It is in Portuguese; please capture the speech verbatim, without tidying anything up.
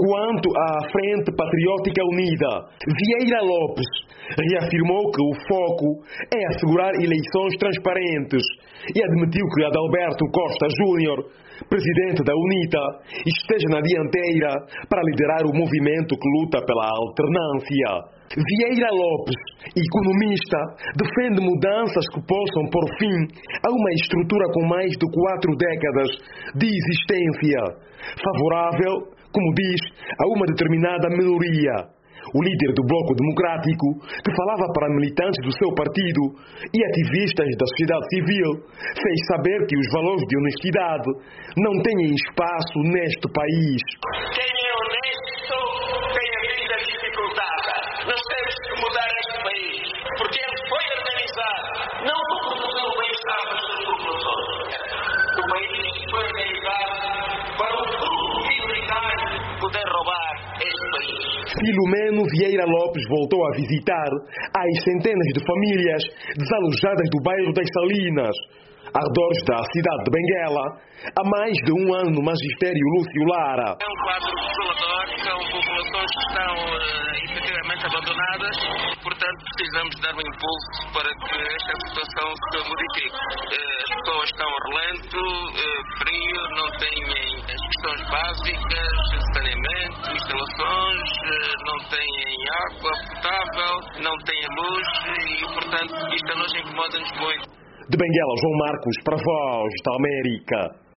Quanto à Frente Patriótica Unida, Vieira Lopes reafirmou que o foco é assegurar eleições transparentes e admitiu que Adalberto Costa Júnior, presidente da UNITA, esteja na dianteira para liderar o movimento que luta pela alternância. Vieira Lopes, economista, defende mudanças que possam pôr fim a uma estrutura com mais de quatro décadas de existência, favorável, como diz, a uma determinada minoria. O líder do Bloco Democrático, que falava para militantes do seu partido e ativistas da sociedade civil, fez saber que os valores de honestidade não têm espaço neste país. Quem é honesto tem a vida dificultada. Nós temos que mudar este país, porque ele foi organizado não por promover o bem-estar das suas populações. O país foi organizado para o grupo minoritário poder roubar este país. Filomeno Vieira Lopes voltou a visitar as centenas de famílias desalojadas do bairro das Salinas, arredores da cidade de Benguela, há mais de um ano no magistério Lúcio Lara. É um quadro desolador, são populações que estão uh, efetivamente abandonadas, portanto precisamos dar um impulso para que esta situação se modifique. Uh, as pessoas estão a relento, uh, frio, não têm as questões básicas, saneamento, instalações, uh, não têm água potável, não têm luz e, portanto, isto a nós incomoda-nos muito. De Benguela, João Marcos, para a Voz da América.